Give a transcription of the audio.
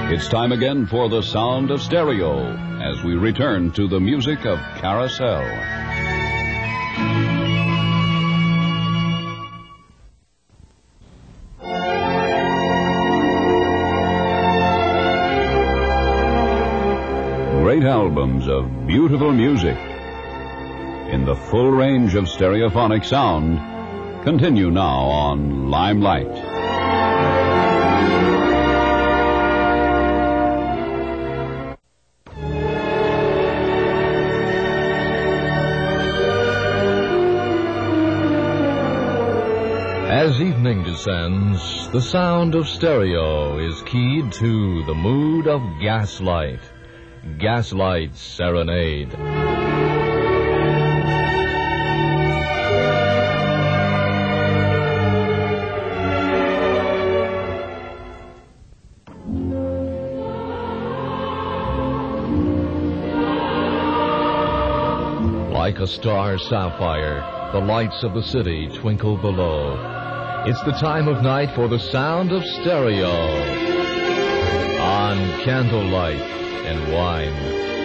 It's time again for the sound of stereo as we return to the music of Carousel. Great albums of beautiful music in the full range of stereophonic sound continue now on Limelight. As evening descends, the sound of stereo is keyed to the mood of Gaslight. Gaslight's Serenade. Like a star sapphire, the lights of the city twinkle below. It's the time of night for the sound of stereo on Candlelight and Wine.